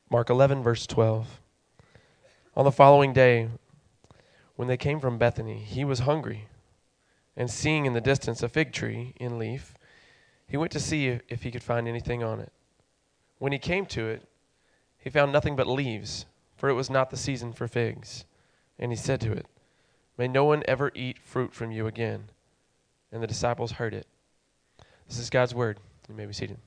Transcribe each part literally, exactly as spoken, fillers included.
Mark eleven, verse twelve. On the following day, when they came from Bethany, he was hungry. And seeing in the distance a fig tree in leaf, he went to see if, if he could find anything on it. When he came to it, he found nothing but leaves, for it was not the season for figs. And he said to it, "May no one ever eat fruit from you again." And the disciples heard it. This is God's word. You may be seated.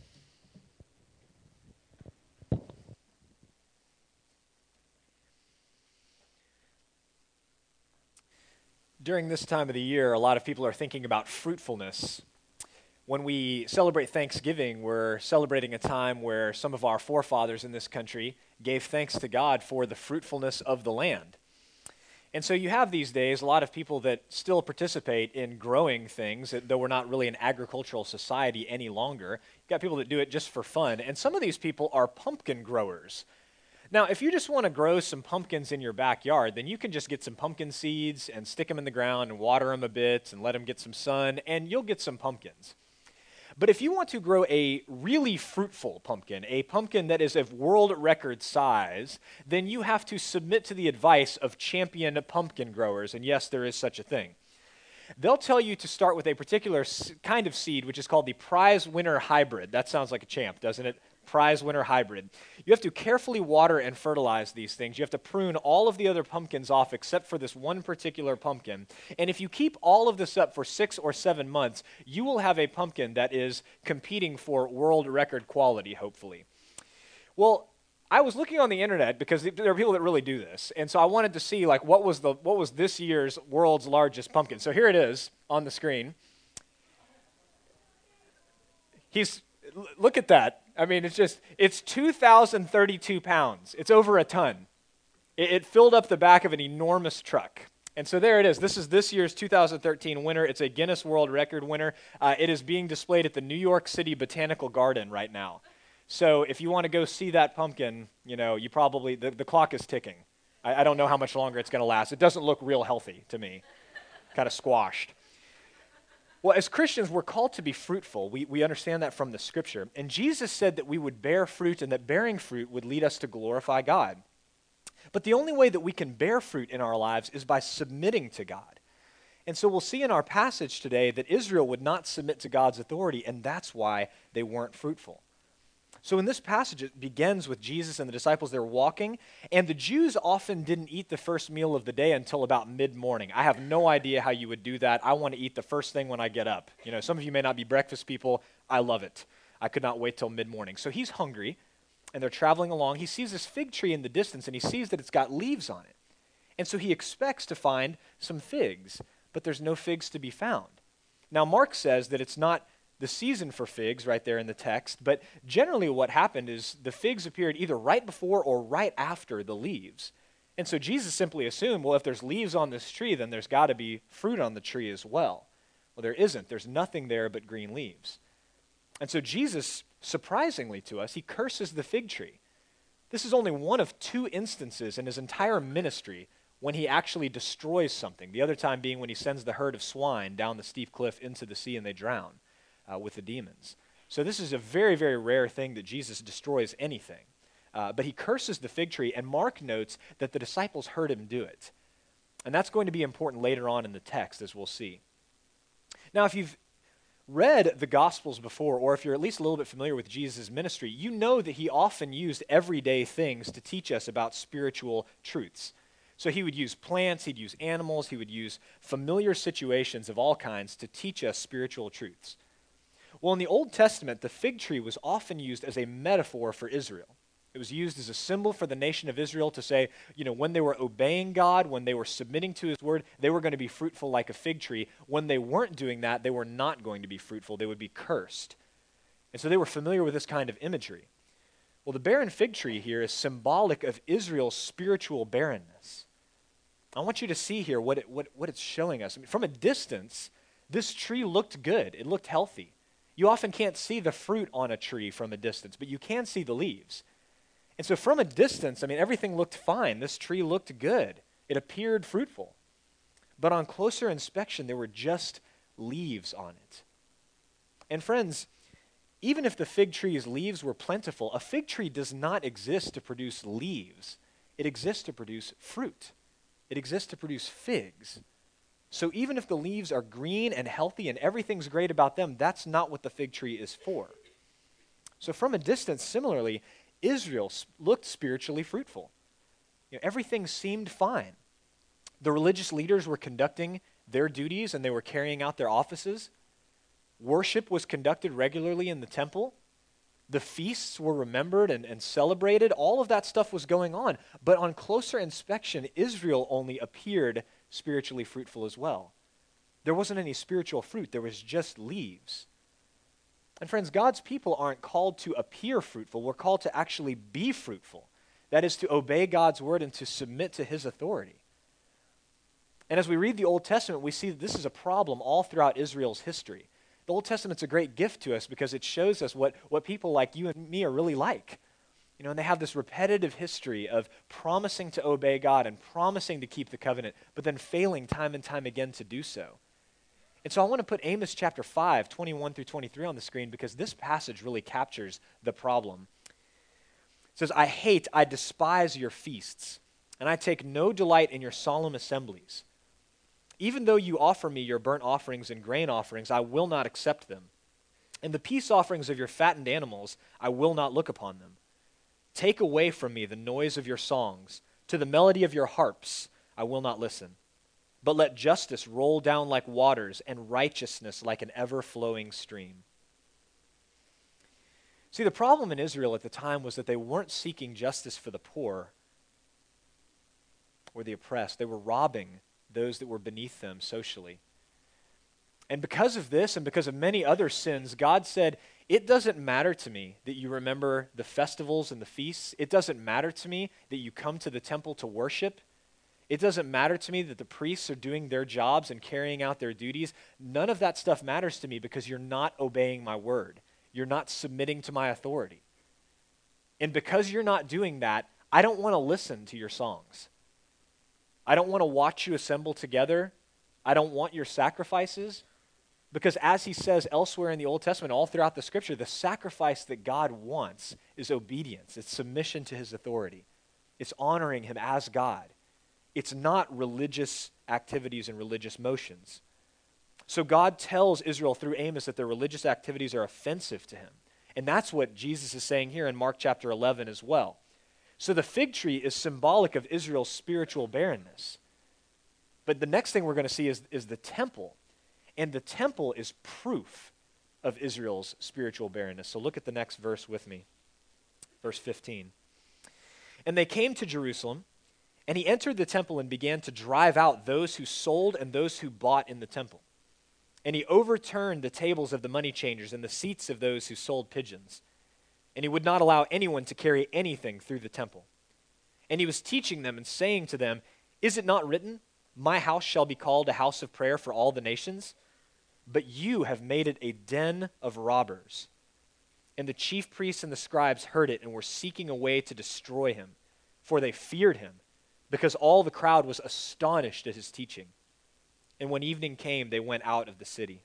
During this time of the year, a lot of people are thinking about fruitfulness. When we celebrate Thanksgiving, we're celebrating a time where some of our forefathers in this country gave thanks to God for the fruitfulness of the land. And so you have these days a lot of people that still participate in growing things, though we're not really an agricultural society any longer. You've got people that do it just for fun. And some of these people are pumpkin growers. Now, if you just want to grow some pumpkins in your backyard, then you can just get some pumpkin seeds and stick them in the ground and water them a bit and let them get some sun, and you'll get some pumpkins. But if you want to grow a really fruitful pumpkin, a pumpkin that is of world record size, then you have to submit to the advice of champion pumpkin growers, and yes, there is such a thing. They'll tell you to start with a particular kind of seed, which is called the prize winner hybrid. That sounds like a champ, doesn't it? Prize winner hybrid. You have to carefully water and fertilize these things. You have to prune all of the other pumpkins off except for this one particular pumpkin. And if you keep all of this up for six or seven months, you will have a pumpkin that is competing for world record quality, hopefully. Well, I was looking on the internet because there are people that really do this. And so I wanted to see like what was the what was this year's world's largest pumpkin. So here it is on the screen. He's look at that. I mean, it's just, it's two thousand thirty-two pounds. It's over a ton. It, it filled up the back of an enormous truck. And so there it is. This is this year's two thousand thirteen winner. It's a Guinness World Record winner. Uh, it is being displayed at the New York City Botanical Garden right now. So if you want to go see that pumpkin, you know, you probably, the, the clock is ticking. I, I don't know how much longer it's going to last. It doesn't look real healthy to me. Kind of squashed. Well, as Christians, we're called to be fruitful. We, we understand that from the scripture. And Jesus said that we would bear fruit and that bearing fruit would lead us to glorify God. But the only way that we can bear fruit in our lives is by submitting to God. And so we'll see in our passage today that Israel would not submit to God's authority, and that's why they weren't fruitful. So in this passage, it begins with Jesus and the disciples. They're walking, and the Jews often didn't eat the first meal of the day until about mid-morning. I have no idea how you would do that. I want to eat the first thing when I get up. You know, some of you may not be breakfast people. I love it. I could not wait till mid-morning. So he's hungry, and they're traveling along. He sees this fig tree in the distance, and he sees that it's got leaves on it. And so he expects to find some figs, but there's no figs to be found. Now, Mark says that it's not the season for figs right there in the text, but generally what happened is the figs appeared either right before or right after the leaves. And so Jesus simply assumed, well, if there's leaves on this tree, then there's got to be fruit on the tree as well. Well, there isn't. There's nothing there but green leaves. And so Jesus, surprisingly to us, he curses the fig tree. This is only one of two instances in his entire ministry when he actually destroys something. The other time being when he sends the herd of swine down the steep cliff into the sea and they drown. Uh, with the demons. So this is a very, very rare thing that Jesus destroys anything. Uh, but he curses the fig tree, and Mark notes that the disciples heard him do it. And that's going to be important later on in the text, as we'll see. Now, if you've read the Gospels before, or if you're at least a little bit familiar with Jesus' ministry, you know that he often used everyday things to teach us about spiritual truths. So he would use plants, he'd use animals, he would use familiar situations of all kinds to teach us spiritual truths. Well, in the Old Testament, the fig tree was often used as a metaphor for Israel. It was used as a symbol for the nation of Israel to say, you know, when they were obeying God, when they were submitting to his word, they were going to be fruitful like a fig tree. When they weren't doing that, they were not going to be fruitful. They would be cursed. And so they were familiar with this kind of imagery. Well, the barren fig tree here is symbolic of Israel's spiritual barrenness. I want you to see here what, it, what, what it's showing us. I mean, from a distance, this tree looked good. It looked healthy. You often can't see the fruit on a tree from a distance, but you can see the leaves. And so from a distance, I mean, everything looked fine. This tree looked good. It appeared fruitful. But on closer inspection, there were just leaves on it. And friends, even if the fig tree's leaves were plentiful, a fig tree does not exist to produce leaves. It exists to produce fruit. It exists to produce figs. So even if the leaves are green and healthy and everything's great about them, that's not what the fig tree is for. So from a distance, similarly, Israel looked spiritually fruitful. You know, everything seemed fine. The religious leaders were conducting their duties and they were carrying out their offices. Worship was conducted regularly in the temple. The feasts were remembered and, and celebrated. All of that stuff was going on. But on closer inspection, Israel only appeared spiritually fruitful as well. There wasn't any spiritual fruit. There was just leaves. And friends, God's people aren't called to appear fruitful. We're called to actually be fruitful. That is to obey God's word and to submit to his authority. And as we read the Old Testament, we see that this is a problem all throughout Israel's history. The Old Testament's a great gift to us because it shows us what, what people like you and me are really like. You know, and they have this repetitive history of promising to obey God and promising to keep the covenant, but then failing time and time again to do so. And so I want to put Amos chapter five, twenty-one through twenty-three on the screen because this passage really captures the problem. It says, I hate, I despise your feasts, and I take no delight in your solemn assemblies. Even though you offer me your burnt offerings and grain offerings, I will not accept them. And the peace offerings of your fattened animals, I will not look upon them. Take away from me the noise of your songs. To the melody of your harps, I will not listen. But let justice roll down like waters and righteousness like an ever-flowing stream. See, the problem in Israel at the time was that they weren't seeking justice for the poor or the oppressed. They were robbing those that were beneath them socially. And because of this and because of many other sins, God said, it doesn't matter to me that you remember the festivals and the feasts. It doesn't matter to me that you come to the temple to worship. It doesn't matter to me that the priests are doing their jobs and carrying out their duties. None of that stuff matters to me because you're not obeying my word. You're not submitting to my authority. And because you're not doing that, I don't want to listen to your songs. I don't want to watch you assemble together. I don't want your sacrifices. Because as he says elsewhere in the Old Testament, all throughout the scripture, the sacrifice that God wants is obedience. It's submission to his authority. It's honoring him as God. It's not religious activities and religious motions. So God tells Israel through Amos that their religious activities are offensive to him. And that's what Jesus is saying here in Mark chapter eleven as well. So the fig tree is symbolic of Israel's spiritual barrenness. But the next thing we're going to see is, is the temple. And the temple is proof of Israel's spiritual barrenness. So look at the next verse with me. Verse fifteen. And they came to Jerusalem, and he entered the temple and began to drive out those who sold and those who bought in the temple. And he overturned the tables of the money changers and the seats of those who sold pigeons. And he would not allow anyone to carry anything through the temple. And he was teaching them and saying to them, is it not written, my house shall be called a house of prayer for all the nations? But you have made it a den of robbers. And the chief priests and the scribes heard it and were seeking a way to destroy him, for they feared him, because all the crowd was astonished at his teaching. And when evening came, they went out of the city.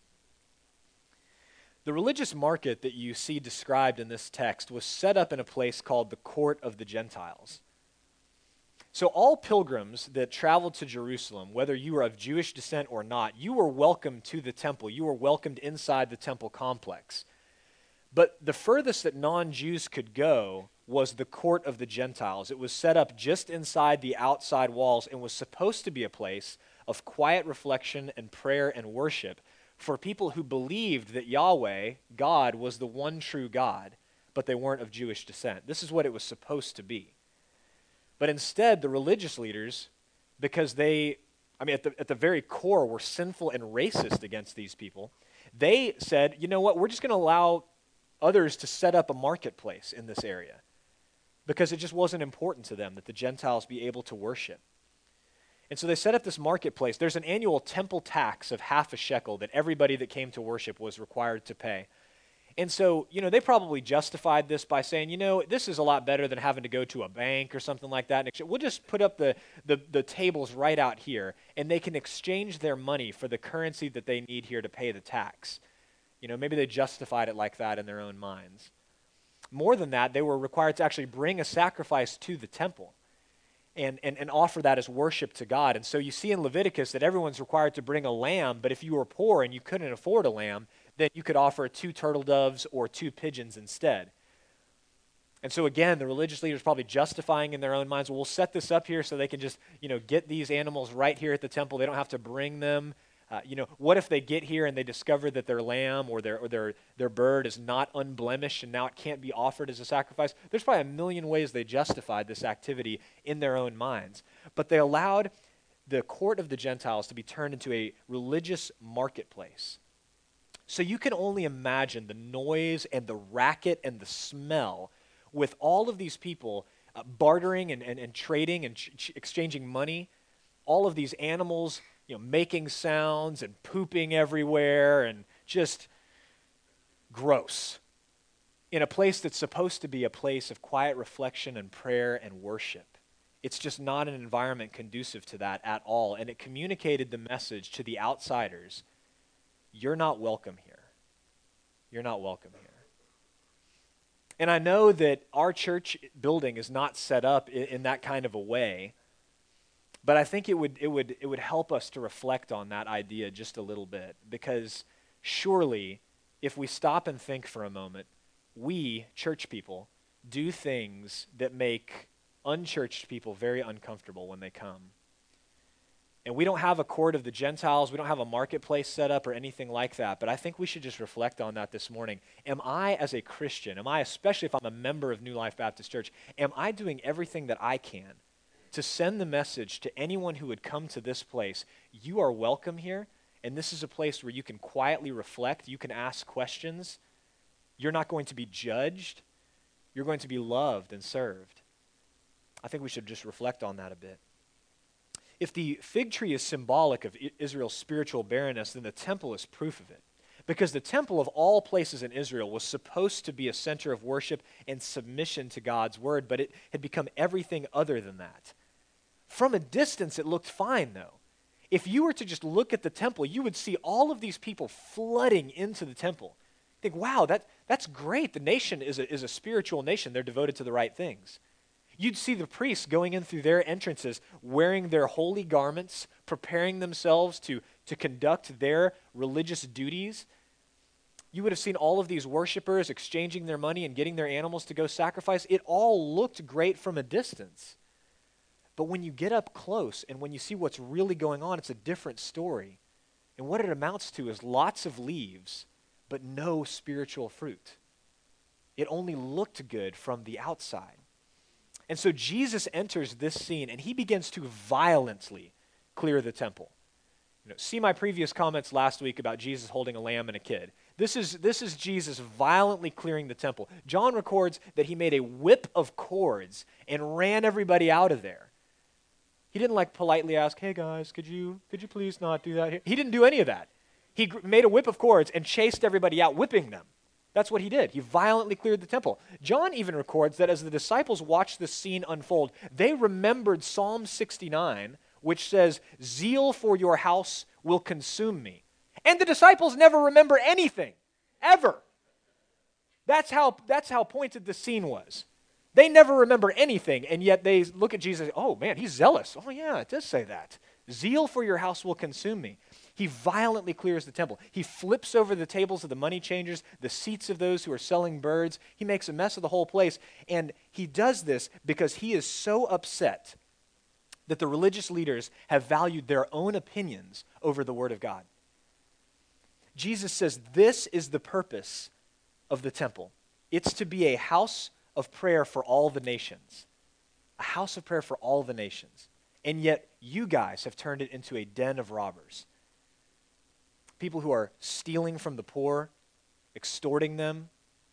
The religious market that you see described in this text was set up in a place called the Court of the Gentiles. So all pilgrims that traveled to Jerusalem, whether you were of Jewish descent or not, you were welcomed to the temple. You were welcomed inside the temple complex. But the furthest that non-Jews could go was the Court of the Gentiles. It was set up just inside the outside walls and was supposed to be a place of quiet reflection and prayer and worship for people who believed that Yahweh, God, was the one true God, but they weren't of Jewish descent. This is what it was supposed to be. But instead, the religious leaders, because they, I mean, at the, at the very core, were sinful and racist against these people, they said, you know what, we're just going to allow others to set up a marketplace in this area because it just wasn't important to them that the Gentiles be able to worship. And so they set up this marketplace. There's an annual temple tax of half a shekel that everybody that came to worship was required to pay. And so, you know, they probably justified this by saying, you know, this is a lot better than having to go to a bank or something like that. We'll just put up the, the, the tables right out here, and they can exchange their money for the currency that they need here to pay the tax. You know, maybe they justified it like that in their own minds. More than that, they were required to actually bring a sacrifice to the temple and, and, and offer that as worship to God. And so you see in Leviticus that everyone's required to bring a lamb, but if you were poor and you couldn't afford a lamb, then you could offer two turtle doves or two pigeons instead. And so again, the religious leaders probably justifying in their own minds, well, we'll set this up here so they can just, you know, get these animals right here at the temple. They don't have to bring them. Uh, you know, what if they get here and they discover that their lamb or their or their their bird is not unblemished and now it can't be offered as a sacrifice? There's probably a million ways they justified this activity in their own minds. But they allowed the court of the Gentiles to be turned into a religious marketplace. So you can only imagine the noise and the racket and the smell with all of these people uh, bartering and, and, and trading and ch- ch- exchanging money, all of these animals, you know, making sounds and pooping everywhere and just gross in a place that's supposed to be a place of quiet reflection and prayer and worship. It's just not an environment conducive to that at all. And it communicated the message to the outsiders, you're not welcome here. You're not welcome here. And I know that our church building is not set up in, in that kind of a way, but I think it would it would it would help us to reflect on that idea just a little bit, because surely if we stop and think for a moment, we, church people, do things that make unchurched people very uncomfortable when they come. And we don't have a court of the Gentiles, we don't have a marketplace set up or anything like that, but I think we should just reflect on that this morning. Am I, as a Christian, am I, especially if I'm a member of New Life Baptist Church, am I doing everything that I can to send the message to anyone who would come to this place, you are welcome here, and this is a place where you can quietly reflect, you can ask questions, you're not going to be judged, you're going to be loved and served. I think we should just reflect on that a bit. If the fig tree is symbolic of Israel's spiritual barrenness, then the temple is proof of it. Because the temple of all places in Israel was supposed to be a center of worship and submission to God's word, but it had become everything other than that. From a distance, it looked fine, though. If you were to just look at the temple, you would see all of these people flooding into the temple. Think, wow, that, that's great. The nation is a, is a spiritual nation. They're devoted to the right things. You'd see the priests going in through their entrances, wearing their holy garments, preparing themselves to, to conduct their religious duties. You would have seen all of these worshipers exchanging their money and getting their animals to go sacrifice. It all looked great from a distance. But when you get up close and when you see what's really going on, it's a different story. And what it amounts to is lots of leaves, but no spiritual fruit. It only looked good from the outside. And so Jesus enters this scene and he begins to violently clear the temple. You know, see my previous comments last week about Jesus holding a lamb and a kid. This is, this is Jesus violently clearing the temple. John records that he made a whip of cords and ran everybody out of there. He didn't like politely ask, hey guys, could you, could you please not do that here? He didn't do any of that. He gr- made a whip of cords and chased everybody out, whipping them. That's what he did. He violently cleared the temple. John even records that as the disciples watched this scene unfold, they remembered Psalm sixty-nine, which says, zeal for your house will consume me. And the disciples never remember anything, ever. That's how, that's how pointed the scene was. They never remember anything, and yet they look at Jesus, oh man, he's zealous. Oh yeah, it does say that. Zeal for your house will consume me. He violently clears the temple. He flips over the tables of the money changers, the seats of those who are selling birds. He makes a mess of the whole place. And he does this because he is so upset that the religious leaders have valued their own opinions over the word of God. Jesus says this is the purpose of the temple. It's to be a house of prayer for all the nations. A house of prayer for all the nations. And yet you guys have turned it into a den of robbers. People who are stealing from the poor, extorting them.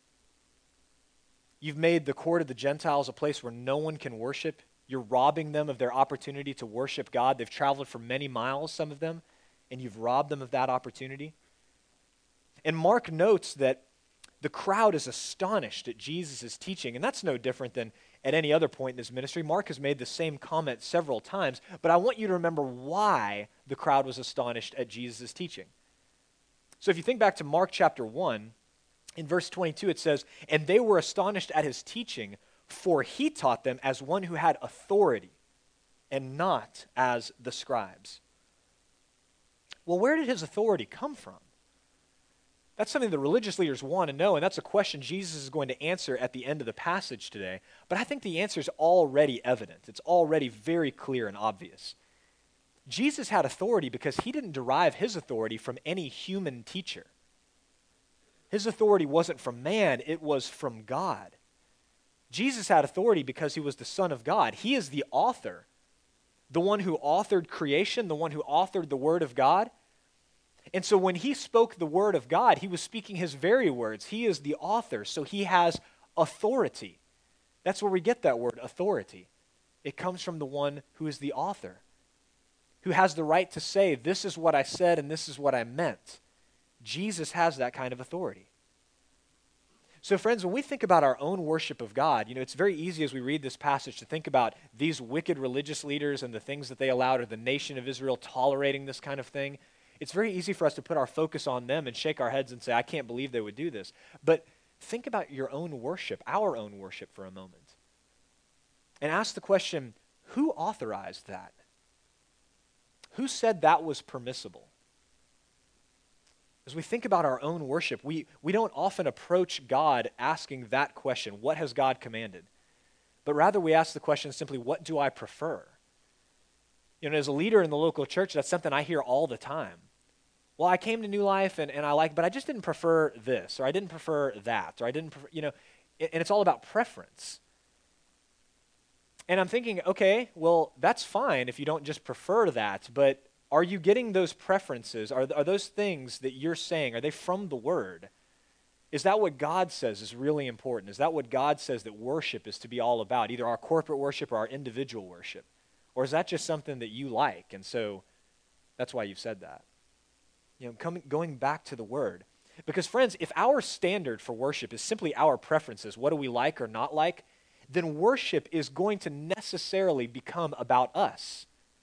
You've made the court of the Gentiles a place where no one can worship. You're robbing them of their opportunity to worship God. They've traveled for many miles, some of them, and you've robbed them of that opportunity. And Mark notes that the crowd is astonished at Jesus' teaching, and that's no different than at any other point in his ministry. Mark has made the same comment several times, but I want you to remember why the crowd was astonished at Jesus' teaching. So if you think back to Mark chapter one, in verse twenty-two it says, "And they were astonished at his teaching, for he taught them as one who had authority, and not as the scribes." Well, where did his authority come from? That's something the religious leaders want to know, and that's a question Jesus is going to answer at the end of the passage today. But I think the answer is already evident. It's already very clear and obvious. Jesus had authority because he didn't derive his authority from any human teacher. His authority wasn't from man, it was from God. Jesus had authority because he was the Son of God. He is the author, the one who authored creation, the one who authored the Word of God. And so when he spoke the Word of God, he was speaking his very words. He is the author, so he has authority. That's where we get that word, authority. It comes from the one who is the author, who has the right to say, this is what I said and this is what I meant. Jesus has that kind of authority. So friends, when we think about our own worship of God, you know, it's very easy as we read this passage to think about these wicked religious leaders and the things that they allowed, or the nation of Israel tolerating this kind of thing. It's very easy for us to put our focus on them and shake our heads and say, I can't believe they would do this. But think about your own worship, our own worship for a moment. And ask the question, who authorized that? Who said that was permissible? As we think about our own worship, we, we don't often approach God asking that question, what has God commanded? But rather we ask the question simply, what do I prefer? You know, as a leader in the local church, that's something I hear all the time. Well, I came to New Life and, and I like, but I just didn't prefer this, or I didn't prefer that, or I didn't prefer, you know, and it's all about preference. And I'm thinking, okay, well, that's fine if you don't just prefer that, but are you getting those preferences? Are, are those things that you're saying, are they from the Word? Is that what God says is really important? Is that what God says that worship is to be all about, either our corporate worship or our individual worship? Or is that just something that you like, and so that's why you've said that? You know, coming, going back to the Word. Because friends, if our standard for worship is simply our preferences, what do we like or not like, then worship is going to necessarily become about us.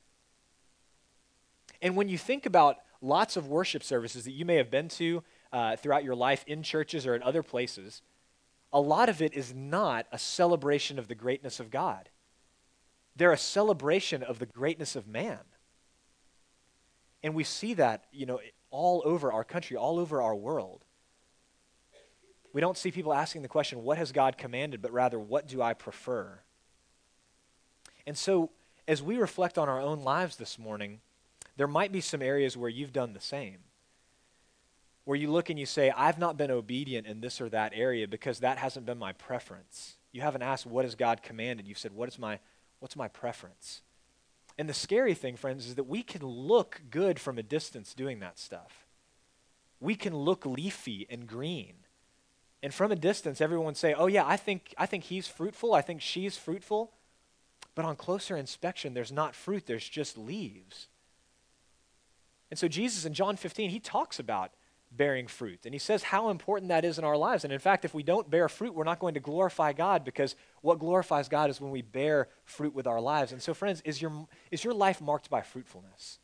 And when you think about lots of worship services that you may have been to uh, throughout your life in churches or in other places, a lot of it is not a celebration of the greatness of God. They're a celebration of the greatness of man. And we see that, you know, all over our country, all over our world. We don't see people asking the question, what has God commanded, but rather, what do I prefer? And so, as we reflect on our own lives this morning, there might be some areas where you've done the same. Where you look and you say, I've not been obedient in this or that area because that hasn't been my preference. You haven't asked, what has God commanded? You've said, what is my, what's my preference? And the scary thing, friends, is that we can look good from a distance doing that stuff. We can look leafy and green. And from a distance, everyone say, oh yeah, I think, I think he's fruitful, I think she's fruitful. But on closer inspection, there's not fruit, there's just leaves. And so Jesus in John fifteen, he talks about bearing fruit. And he says how important that is in our lives. And in fact, if we don't bear fruit, we're not going to glorify God, because what glorifies God is when we bear fruit with our lives. And so friends, is your, is your life marked by fruitfulness?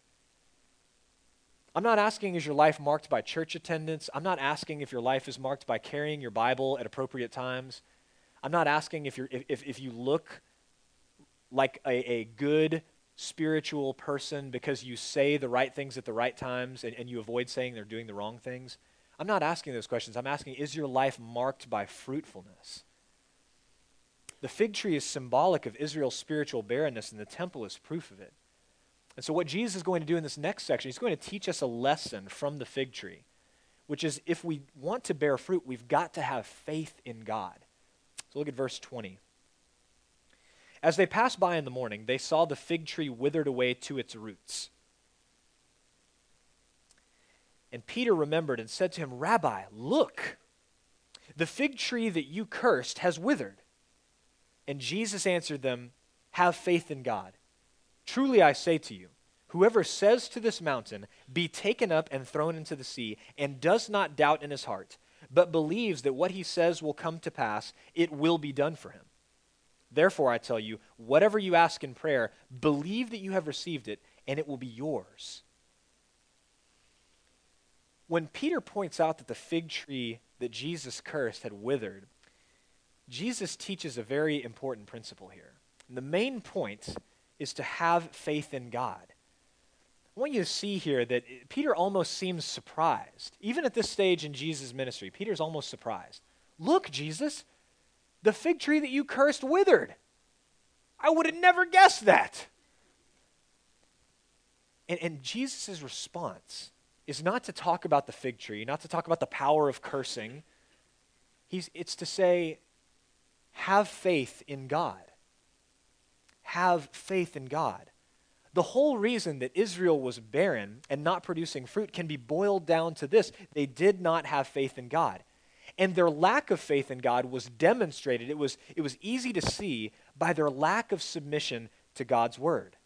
I'm not asking, is your life marked by church attendance? I'm not asking if your life is marked by carrying your Bible at appropriate times. I'm not asking if, you're, if, if you look like a, a good spiritual person because you say the right things at the right times and, and you avoid saying they're doing the wrong things. I'm not asking those questions. I'm asking, is your life marked by fruitfulness? The fig tree is symbolic of Israel's spiritual barrenness, and the temple is proof of it. And so what Jesus is going to do in this next section, he's going to teach us a lesson from the fig tree, which is if we want to bear fruit, we've got to have faith in God. So look at verse twenty. As they passed by in the morning, they saw the fig tree withered away to its roots. And Peter remembered and said to him, Rabbi, look, the fig tree that you cursed has withered. And Jesus answered them, have faith in God. Truly I say to you, whoever says to this mountain, be taken up and thrown into the sea, and does not doubt in his heart, but believes that what he says will come to pass, it will be done for him. Therefore, I tell you, whatever you ask in prayer, believe that you have received it, and it will be yours. when Peter points out that the fig tree that Jesus cursed had withered, Jesus teaches a very important principle here. And the main point is to have faith in God. I want you to see here that Peter almost seems surprised. Even at this stage in Jesus' ministry, Peter's almost surprised. Look, Jesus, the fig tree that you cursed withered. I would have never guessed that. And, and Jesus' response is not to talk about the fig tree, not to talk about the power of cursing. He's, it's to say, have faith in God. Have faith in God. The whole reason that Israel was barren and not producing fruit can be boiled down to this. They did not have faith in God. And their lack of faith in God was demonstrated. It was, it was easy to see by their lack of submission to God's word.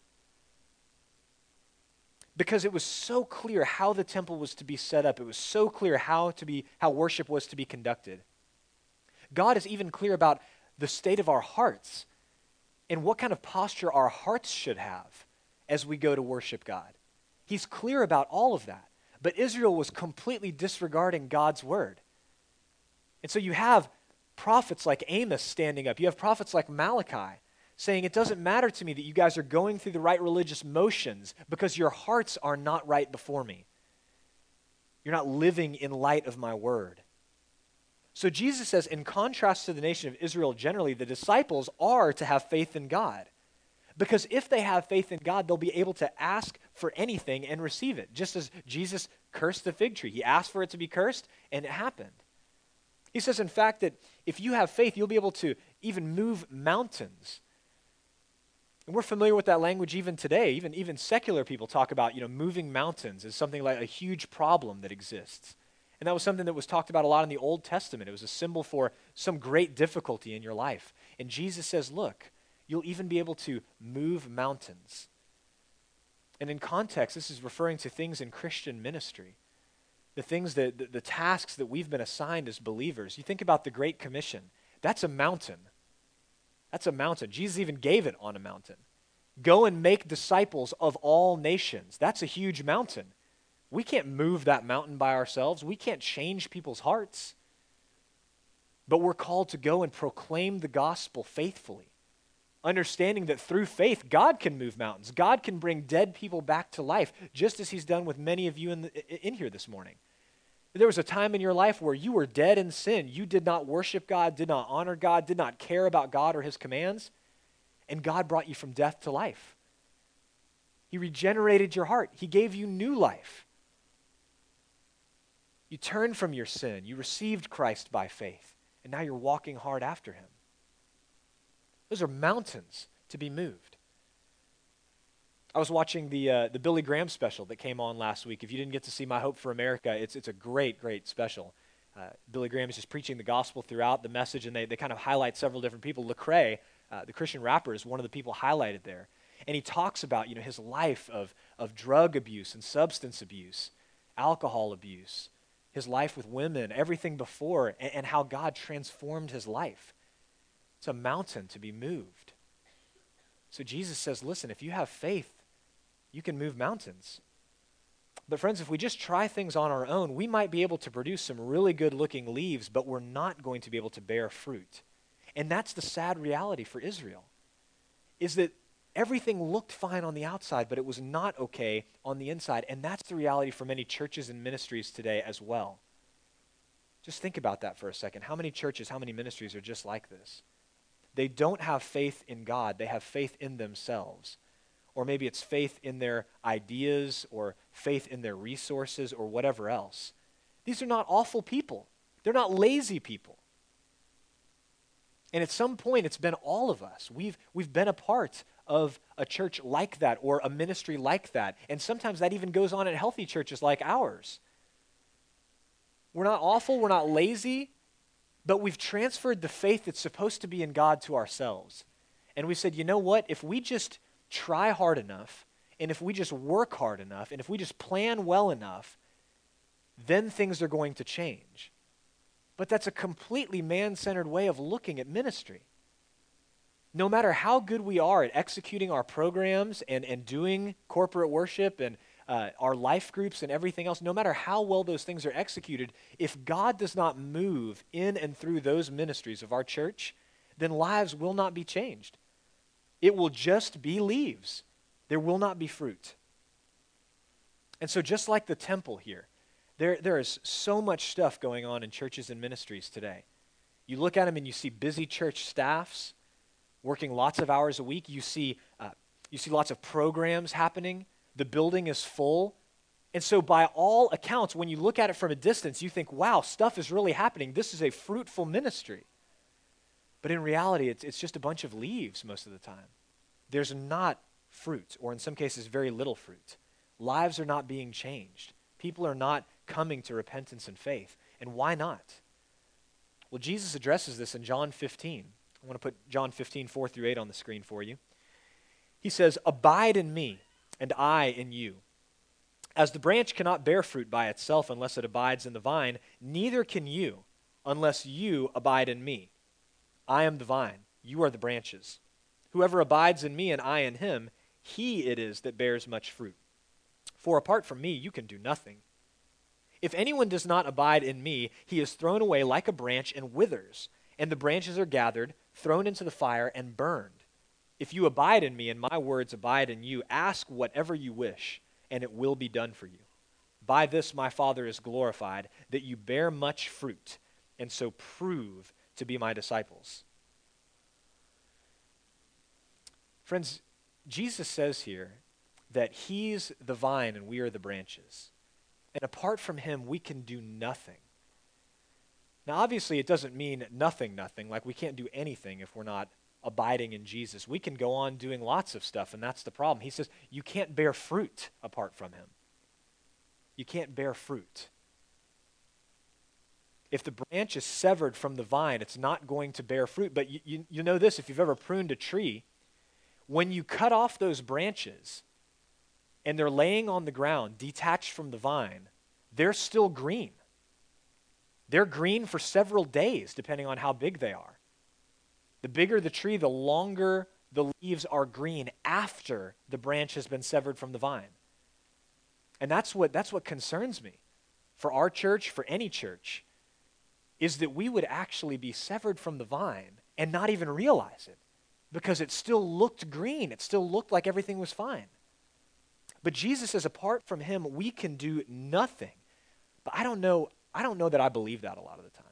Because it was so clear how the temple was to be set up. It was so clear how to be how worship was to be conducted. God is even clear about the state of our hearts and what kind of posture our hearts should have as we go to worship God. He's clear about all of that. But Israel was completely disregarding God's word. And so you have prophets like Amos standing up. You have prophets like Malachi saying, it doesn't matter to me that you guys are going through the right religious motions because your hearts are not right before me. You're not living in light of my word. So Jesus says, in contrast to the nation of Israel generally, the disciples are to have faith in God. Because if they have faith in God, they'll be able to ask for anything and receive it. Just as Jesus cursed the fig tree. He asked for it to be cursed, and it happened. He says, in fact, that if you have faith, you'll be able to even move mountains. And we're familiar with that language even today. Even, even secular people talk about, you know, moving mountains as something like a huge problem that exists. And that was something that was talked about a lot in the Old Testament. It was a symbol for some great difficulty in your life. And Jesus says, look, you'll even be able to move mountains. And in context, this is referring to things in Christian ministry. The things that, the, the tasks that we've been assigned as believers. You think about the Great Commission. That's a mountain. That's a mountain. Jesus even gave it on a mountain. Go and make disciples of all nations. That's a huge mountain. We can't move that mountain by ourselves. We can't change people's hearts. But we're called to go and proclaim the gospel faithfully, understanding that through faith, God can move mountains. God can bring dead people back to life, just as he's done with many of you in, the, in here this morning. There was a time in your life where you were dead in sin. You did not worship God, did not honor God, did not care about God or his commands, and God brought you from death to life. He regenerated your heart. He gave you new life. You turned from your sin. You received Christ by faith, and now you're walking hard after him. Those are mountains to be moved. I was watching the uh, the Billy Graham special that came on last week. If you didn't get to see My Hope for America, it's it's a great, great special. Uh, Billy Graham is just preaching the gospel throughout the message, and they, they kind of highlight several different people. Lecrae, uh, the Christian rapper, is one of the people highlighted there. And he talks about, you know, his life of, of drug abuse and substance abuse, alcohol abuse, his life with women, everything before, and, and how God transformed his life. It's a mountain to be moved. So Jesus says, listen, if you have faith, you can move mountains. But friends, if we just try things on our own, we might be able to produce some really good-looking leaves, but we're not going to be able to bear fruit. And that's the sad reality for Israel, is that everything looked fine on the outside, but it was not okay on the inside. And that's the reality for many churches and ministries today as well. Just think about that for a second. How many churches, how many ministries are just like this? They don't have faith in God. They have faith in themselves. Or maybe it's faith in their ideas or faith in their resources or whatever else. These are not awful people. They're not lazy people. And at some point, it's been all of us. We've, we've been a part of a church like that or a ministry like that. And sometimes that even goes on in healthy churches like ours. We're not awful. We're not lazy. But we've transferred the faith that's supposed to be in God to ourselves. And we said, you know what? If we just try hard enough, and if we just work hard enough, and if we just plan well enough, then things are going to change. But that's a completely man-centered way of looking at ministry. No matter how good we are at executing our programs and, and doing corporate worship and uh, our life groups and everything else, no matter how well those things are executed, if God does not move in and through those ministries of our church, then lives will not be changed. It will just be leaves. There will not be fruit. And so just like the temple here, there, there is so much stuff going on in churches and ministries today. You look at them and you see busy church staffs working lots of hours a week. You see, uh, you see lots of programs happening. The building is full. And so by all accounts, when you look at it from a distance, you think, wow, stuff is really happening. This is a fruitful ministry. But in reality, it's, it's just a bunch of leaves most of the time. There's not fruit, or in some cases, very little fruit. Lives are not being changed. People are not coming to repentance and faith. And why not? Well, Jesus addresses this in John fifteen. I want to put John fifteen, four through eight on the screen for you. He says, "Abide in me, and I in you. As the branch cannot bear fruit by itself unless it abides in the vine, neither can you unless you abide in me. I am the vine, you are the branches. Whoever abides in me and I in him, he it is that bears much fruit. For apart from me, you can do nothing. If anyone does not abide in me, he is thrown away like a branch and withers, and the branches are gathered, thrown into the fire, and burned. If you abide in me and my words abide in you, ask whatever you wish, and it will be done for you. By this my Father is glorified, that you bear much fruit, and so prove to be my disciples." Friends, Jesus says here that he's the vine and we are the branches. And apart from him, we can do nothing. Now, obviously, it doesn't mean nothing, nothing. Like we can't do anything if we're not abiding in Jesus. We can go on doing lots of stuff, and that's the problem. He says you can't bear fruit apart from him. You can't bear fruit. If the branch is severed from the vine, it's not going to bear fruit. But you, you, you know this, if you've ever pruned a tree, when you cut off those branches and they're laying on the ground, detached from the vine, they're still green. They're green for several days, depending on how big they are. The bigger the tree, the longer the leaves are green after the branch has been severed from the vine. And that's what, that's what concerns me for our church, for any church, is that we would actually be severed from the vine and not even realize it because it still looked green. It still looked like everything was fine. But Jesus says apart from him, we can do nothing. But I don't know, I don't know that I believe that a lot of the time.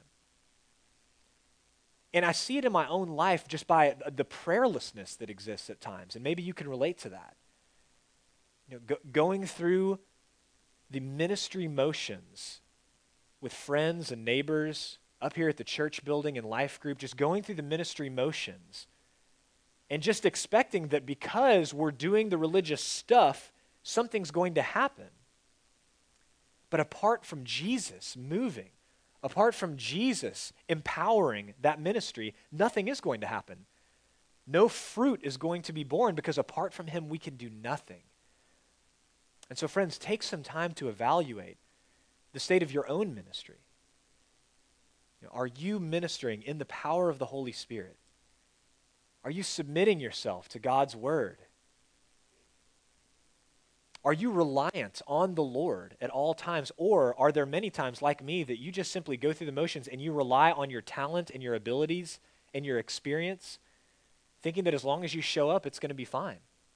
And I see it in my own life just by the prayerlessness that exists at times. And maybe you can relate to that. You know, go, going through the ministry motions with friends and neighbors up here at the church building and life group, just going through the ministry motions and just expecting that because we're doing the religious stuff, something's going to happen. But apart from Jesus moving, apart from Jesus empowering that ministry, nothing is going to happen. No fruit is going to be born because apart from him, we can do nothing. And so, friends, take some time to evaluate the state of your own ministry. You know, are you ministering in the power of the Holy Spirit? Are you submitting yourself to God's word? Are you reliant on the Lord at all times? Or are there many times like me that you just simply go through the motions and you rely on your talent and your abilities and your experience, thinking that as long as you show up, it's going to be fine?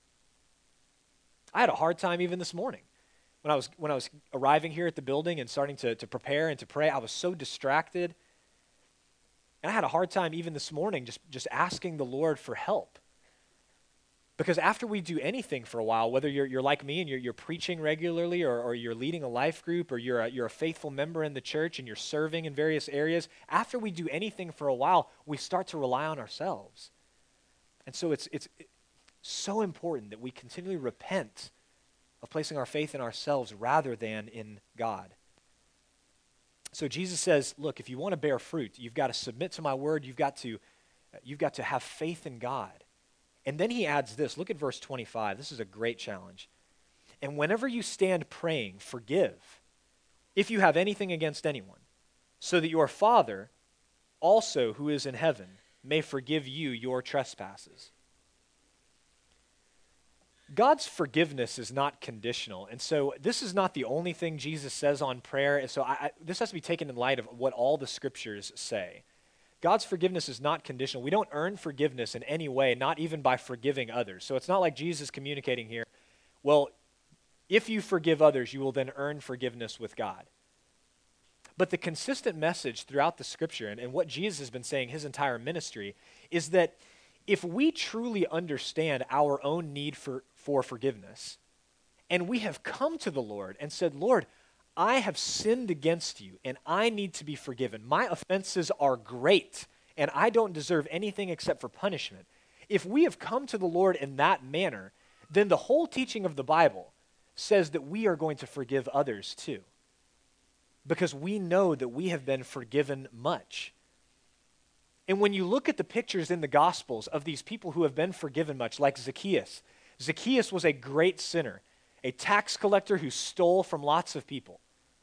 I had a hard time even this morning. When I was when I was arriving here at the building and starting to, to prepare and to pray, I was so distracted. And I had a hard time even this morning just, just asking the Lord for help. Because after we do anything for a while, whether you're, you're like me and you're, you're preaching regularly or, or you're leading a life group or you're a, you're a faithful member in the church and you're serving in various areas, after we do anything for a while, we start to rely on ourselves. And so it's, it's so important that we continually repent of placing our faith in ourselves rather than in God. So Jesus says, look, if you want to bear fruit, you've got to submit to my word. You've got to, you've got to have faith in God. And then he adds this. Look at verse twenty-five. This is a great challenge. And whenever you stand praying, forgive if you have anything against anyone, so that your Father also who is in heaven may forgive you your trespasses. God's forgiveness is not conditional. And so this is not the only thing Jesus says on prayer. And so I, I, this has to be taken in light of what all the scriptures say. God's forgiveness is not conditional. We don't earn forgiveness in any way, not even by forgiving others. So it's not like Jesus communicating here, well, if you forgive others, you will then earn forgiveness with God. But the consistent message throughout the scripture and, and what Jesus has been saying his entire ministry is that if we truly understand our own need for, for forgiveness, and we have come to the Lord and said, Lord, I have sinned against you and I need to be forgiven. My offenses are great and I don't deserve anything except for punishment. If we have come to the Lord in that manner, then the whole teaching of the Bible says that we are going to forgive others too, because we know that we have been forgiven much. And when you look at the pictures in the Gospels of these people who have been forgiven much, like Zacchaeus, Zacchaeus was a great sinner, a tax collector who stole from lots of people.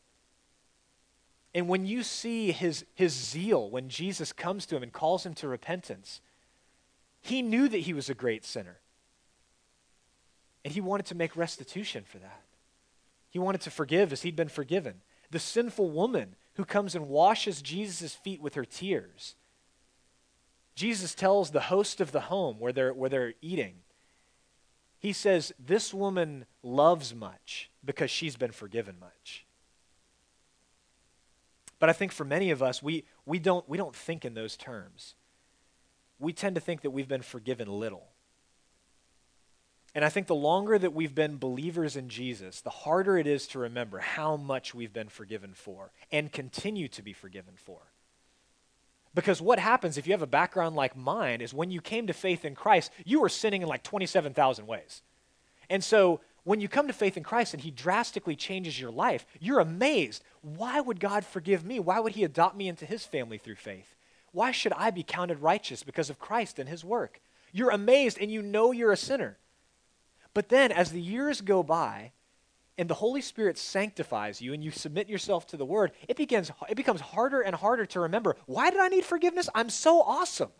And when you see his, his zeal when Jesus comes to him and calls him to repentance, he knew that he was a great sinner. And he wanted to make restitution for that. He wanted to forgive as he'd been forgiven. The sinful woman who comes and washes Jesus' feet with her tears. Jesus tells the host of the home where they're, where they're eating, he says, this woman loves much because she's been forgiven much. But I think for many of us, we, we, don't, we don't think in those terms. We tend to think that we've been forgiven little. And I think the longer that we've been believers in Jesus, the harder it is to remember how much we've been forgiven for and continue to be forgiven for. Because what happens if you have a background like mine is when you came to faith in Christ, you were sinning in like twenty-seven thousand ways. And so when you come to faith in Christ and he drastically changes your life, you're amazed. Why would God forgive me? Why would he adopt me into his family through faith? Why should I be counted righteous because of Christ and his work? You're amazed and you know you're a sinner. But then as the years go by and the Holy Spirit sanctifies you and you submit yourself to the Word, it begins, it becomes harder and harder to remember, why did I need forgiveness? I'm so awesome.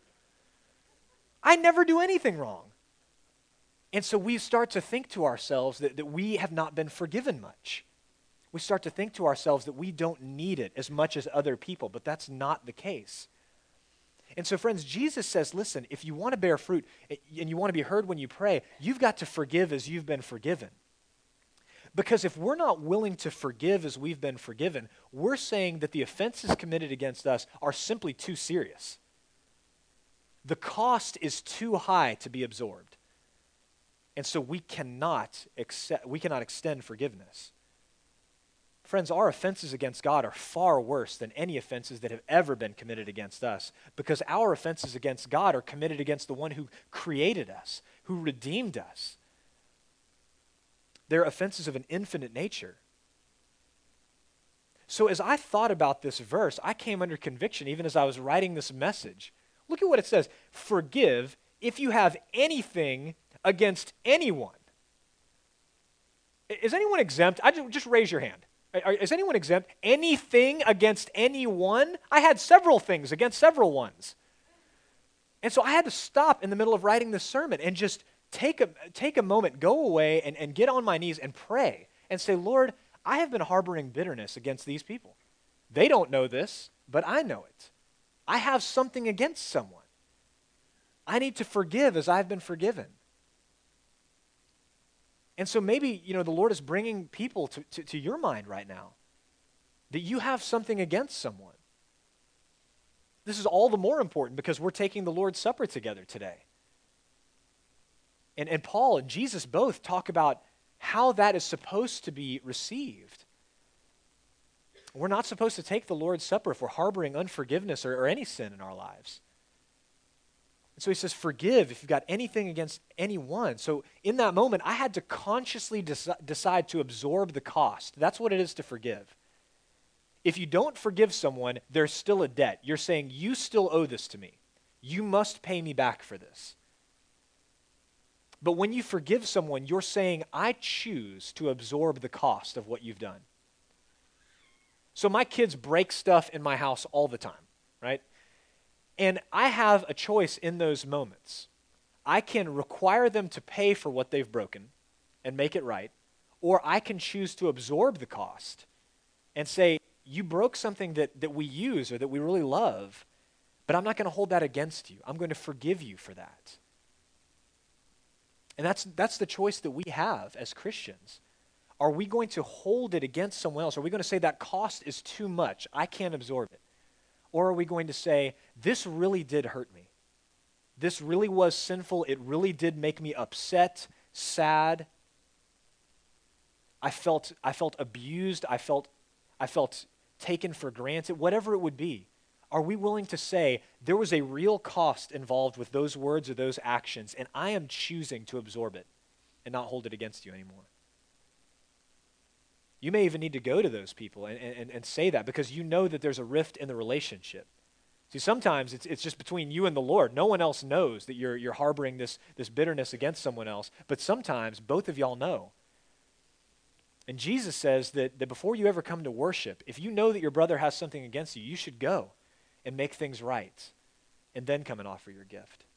I never do anything wrong. And so we start to think to ourselves that, that we have not been forgiven much. We start to think to ourselves that we don't need it as much as other people, but that's not the case. And so, friends, Jesus says, listen, if you want to bear fruit and you want to be heard when you pray, you've got to forgive as you've been forgiven. Because if we're not willing to forgive as we've been forgiven, we're saying that the offenses committed against us are simply too serious. The cost is too high to be absorbed. And so we cannot accept, we cannot extend forgiveness. Friends, our offenses against God are far worse than any offenses that have ever been committed against us, because our offenses against God are committed against the one who created us, who redeemed us. They're offenses of an infinite nature. So as I thought about this verse, I came under conviction even as I was writing this message. Look at what it says. Forgive if you have anything against anyone. Is anyone exempt? I just, just raise your hand. Is anyone exempt? Anything against anyone? I had several things against several ones. And so I had to stop in the middle of writing this sermon and just take a, take a moment, go away and, and get on my knees and pray and say, Lord, I have been harboring bitterness against these people. They don't know this, but I know it. I have something against someone. I need to forgive as I've been forgiven. And so maybe, you know, the Lord is bringing people to, to, to your mind right now that you have something against someone. This is all the more important because we're taking the Lord's Supper together today. And, and Paul and Jesus both talk about how that is supposed to be received. We're not supposed to take the Lord's Supper if we're harboring unforgiveness or, or any sin in our lives. And so he says, forgive if you've got anything against anyone. So in that moment, I had to consciously deci- decide to absorb the cost. That's what it is to forgive. If you don't forgive someone, there's still a debt. You're saying, you still owe this to me. You must pay me back for this. But when you forgive someone, you're saying, I choose to absorb the cost of what you've done. So my kids break stuff in my house all the time, right? And I have a choice in those moments. I can require them to pay for what they've broken and make it right, or I can choose to absorb the cost and say, you broke something that, that we use or that we really love, but I'm not going to hold that against you. I'm going to forgive you for that. And that's, that's the choice that we have as Christians. Are we going to hold it against someone else? Are we going to say that cost is too much? I can't absorb it. Or are we going to say, this really did hurt me. This really was sinful. It really did make me upset, sad. I felt, I felt abused. I felt, I felt taken for granted, whatever it would be. Are we willing to say there was a real cost involved with those words or those actions, and I am choosing to absorb it and not hold it against you anymore? You may even need to go to those people and, and, and say that because you know that there's a rift in the relationship. See, sometimes it's, it's just between you and the Lord. No one else knows that you're, you're harboring this, this bitterness against someone else, but sometimes both of y'all know. And Jesus says that, that before you ever come to worship, if you know that your brother has something against you, you should go and make things right and then come and offer your gift.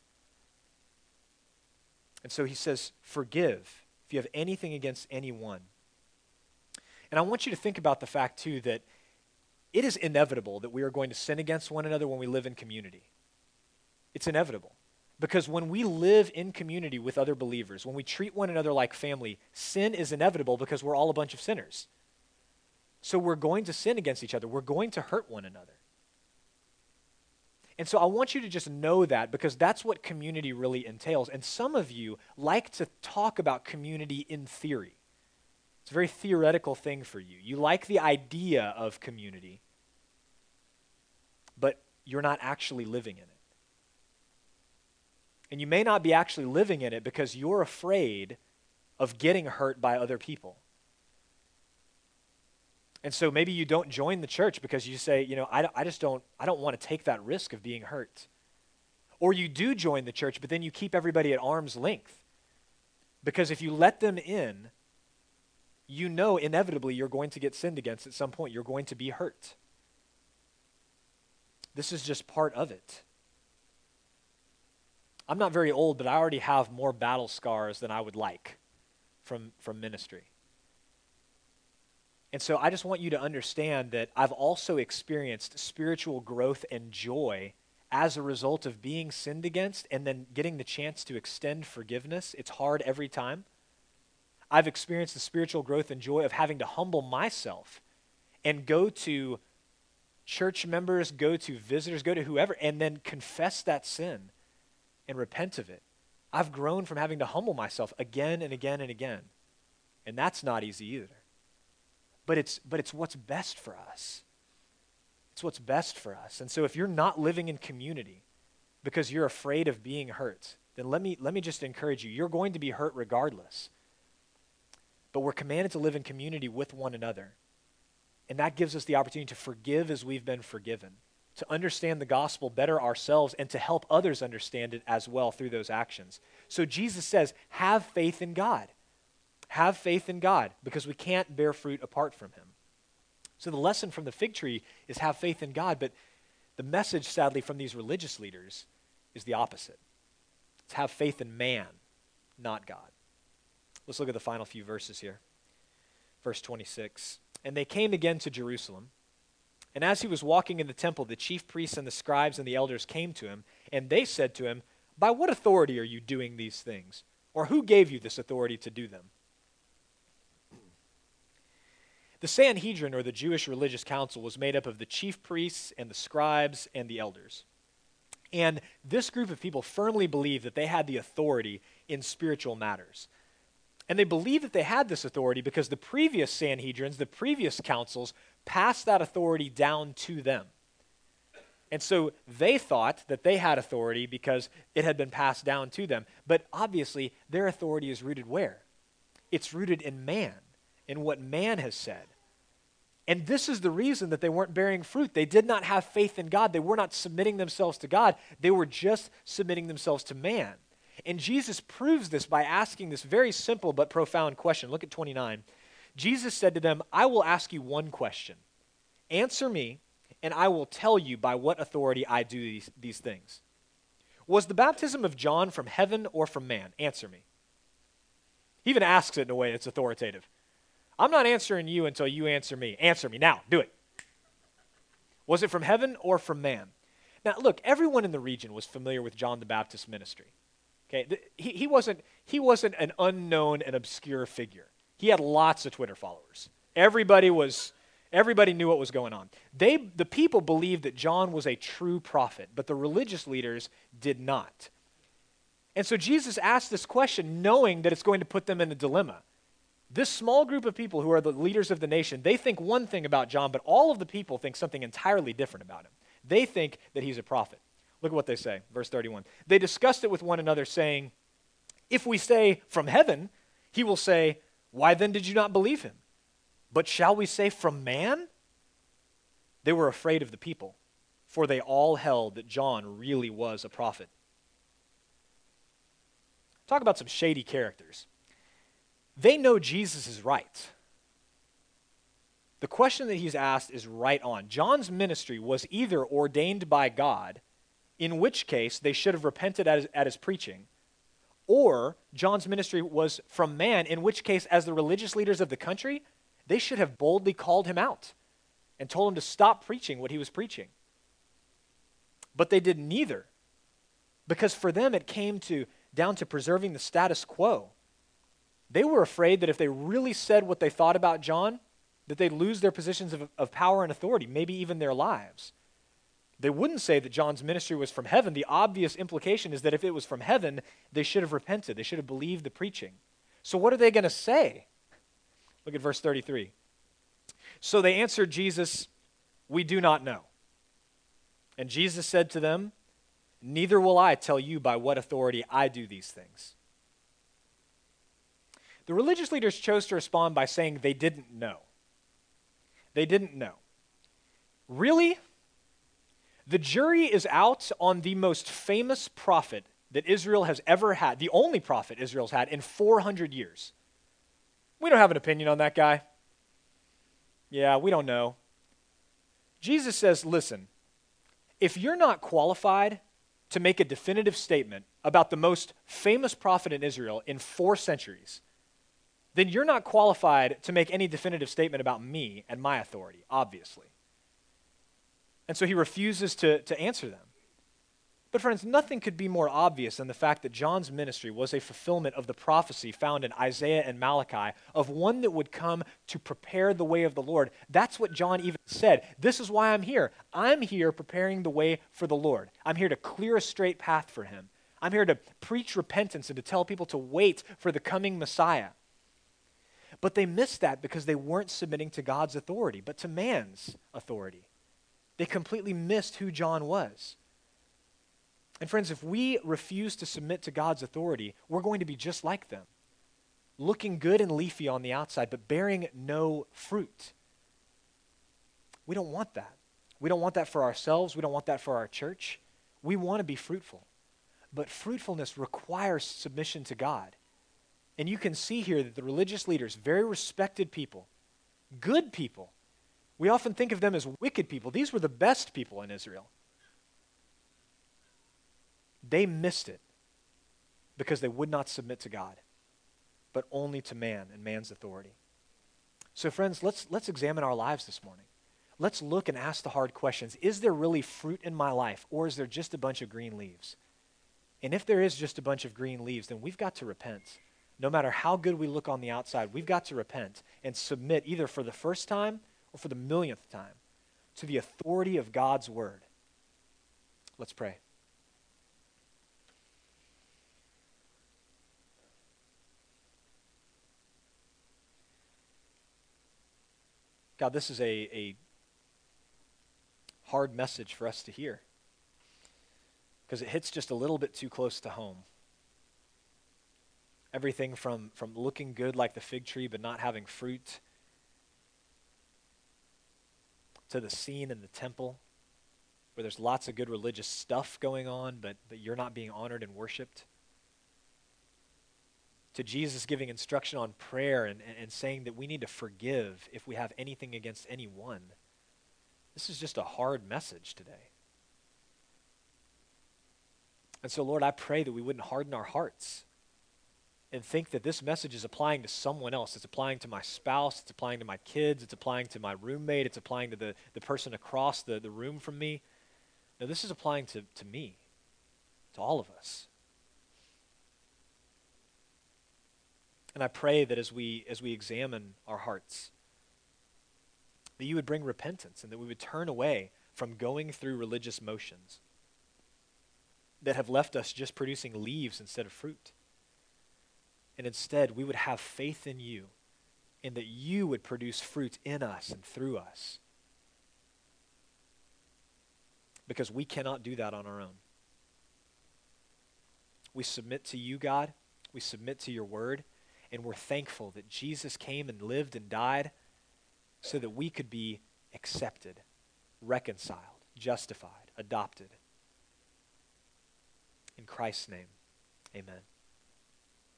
And so he says, forgive if you have anything against anyone. And I want you to think about the fact, too, that it is inevitable that we are going to sin against one another when we live in community. It's inevitable. Because when we live in community with other believers, when we treat one another like family, sin is inevitable because we're all a bunch of sinners. So we're going to sin against each other. We're going to hurt one another. And so I want you to just know that because that's what community really entails. And some of you like to talk about community in theory. It's a very theoretical thing for you. You like the idea of community, but you're not actually living in it. And you may not be actually living in it because you're afraid of getting hurt by other people. And so maybe you don't join the church because you say, you know, I, I just don't, I don't want to take that risk of being hurt. Or you do join the church, but then you keep everybody at arm's length. Because if you let them in, you know inevitably you're going to get sinned against at some point. You're going to be hurt. This is just part of it. I'm not very old, but I already have more battle scars than I would like from, from ministry. And so I just want you to understand that I've also experienced spiritual growth and joy as a result of being sinned against and then getting the chance to extend forgiveness. It's hard every time. I've experienced the spiritual growth and joy of having to humble myself and go to church members, go to visitors, go to whoever, and then confess that sin and repent of it. I've grown from having to humble myself again and again and again. And that's not easy either. But it's but it's what's best for us. It's what's best for us. And so if you're not living in community because you're afraid of being hurt, then let me let me just encourage you. You're going to be hurt regardless. But we're commanded to live in community with one another. And that gives us the opportunity to forgive as we've been forgiven, to understand the gospel better ourselves, and to help others understand it as well through those actions. So Jesus says, have faith in God. Have faith in God, because we can't bear fruit apart from him. So the lesson from the fig tree is have faith in God, but the message, sadly, from these religious leaders is the opposite. It's have faith in man, not God. Let's look at the final few verses here. Verse twenty-six. And they came again to Jerusalem. And as he was walking in the temple, the chief priests and the scribes and the elders came to him, and they said to him, by what authority are you doing these things? Or who gave you this authority to do them? The Sanhedrin, or the Jewish religious council, was made up of the chief priests and the scribes and the elders. And this group of people firmly believed that they had the authority in spiritual matters. And they believed that they had this authority because the previous Sanhedrins, the previous councils, passed that authority down to them. And so they thought that they had authority because it had been passed down to them. But obviously, their authority is rooted where? It's rooted in man, in what man has said. And this is the reason that they weren't bearing fruit. They did not have faith in God. They were not submitting themselves to God. They were just submitting themselves to man. And Jesus proves this by asking this very simple but profound question. Look at twenty-nine. Jesus said to them, I will ask you one question. Answer me, and I will tell you by what authority I do these, these things. Was the baptism of John from heaven or from man? Answer me. He even asks it in a way that's authoritative. I'm not answering you until you answer me. Answer me now. Do it. Was it from heaven or from man? Now, look, everyone in the region was familiar with John the Baptist's ministry. Okay, the, he, he, wasn't, he wasn't an unknown and obscure figure. He had lots of Twitter followers. Everybody was, everybody knew what was going on. They, the people believed that John was a true prophet, but the religious leaders did not. And so Jesus asked this question knowing that it's going to put them in a dilemma. This small group of people who are the leaders of the nation, they think one thing about John, but all of the people think something entirely different about him. They think that he's a prophet. Look at what they say, verse thirty-one. They discussed it with one another, saying, if we say from heaven, he will say, why then did you not believe him? But shall we say from man? They were afraid of the people, for they all held that John really was a prophet. Talk about some shady characters. They know Jesus is right. The question that he's asked is right on. John's ministry was either ordained by God, in which case they should have repented at his, at his preaching, or John's ministry was from man, in which case, as the religious leaders of the country, they should have boldly called him out and told him to stop preaching what he was preaching. But they did neither, because for them it came to down to preserving the status quo. They were afraid that if they really said what they thought about John, that they'd lose their positions of, of power and authority, maybe even their lives. They wouldn't say that John's ministry was from heaven. The obvious implication is that if it was from heaven, they should have repented. They should have believed the preaching. So what are they going to say? Look at verse thirty-three. So they answered Jesus, we do not know. And Jesus said to them, neither will I tell you by what authority I do these things. The religious leaders chose to respond by saying they didn't know. They didn't know. Really? The jury is out on the most famous prophet that Israel has ever had, the only prophet Israel's had in four hundred years. We don't have an opinion on that guy. Yeah, we don't know. Jesus says, listen, if you're not qualified to make a definitive statement about the most famous prophet in Israel in four centuries, then you're not qualified to make any definitive statement about me and my authority, obviously. And so he refuses to, to answer them. But friends, nothing could be more obvious than the fact that John's ministry was a fulfillment of the prophecy found in Isaiah and Malachi of one that would come to prepare the way of the Lord. That's what John even said. This is why I'm here. I'm here preparing the way for the Lord. I'm here to clear a straight path for him. I'm here to preach repentance and to tell people to wait for the coming Messiah. But they missed that because they weren't submitting to God's authority, but to man's authority. They completely missed who John was. And friends, if we refuse to submit to God's authority, we're going to be just like them, looking good and leafy on the outside, but bearing no fruit. We don't want that. We don't want that for ourselves. We don't want that for our church. We want to be fruitful. But fruitfulness requires submission to God. And you can see here that the religious leaders, very respected people, good people, we often think of them as wicked people. These were the best people in Israel. They missed it because they would not submit to God, but only to man and man's authority. So friends, let's, let's examine our lives this morning. Let's look and ask the hard questions. Is there really fruit in my life, or is there just a bunch of green leaves? And if there is just a bunch of green leaves, then we've got to repent. No matter how good we look on the outside, we've got to repent and submit either for the first time or for the millionth time to the authority of God's word. Let's pray. God, this is a, a hard message for us to hear because it hits just a little bit too close to home. Everything from, from looking good like the fig tree but not having fruit, to the scene in the temple where there's lots of good religious stuff going on, but, but you're not being honored and worshiped, to Jesus giving instruction on prayer and, and, and saying that we need to forgive if we have anything against anyone. This is just a hard message today. And so, Lord, I pray that we wouldn't harden our hearts and think that this message is applying to someone else. It's applying to my spouse. It's applying to my kids. It's applying to my roommate. It's applying to the, the person across the, the room from me. No, this is applying to, to me, to all of us. And I pray that as we as we examine our hearts, that you would bring repentance and that we would turn away from going through religious motions that have left us just producing leaves instead of fruit. And instead, we would have faith in you and that you would produce fruit in us and through us. Because we cannot do that on our own. We submit to you, God. We submit to your word. And we're thankful that Jesus came and lived and died so that we could be accepted, reconciled, justified, adopted. In Christ's name, amen.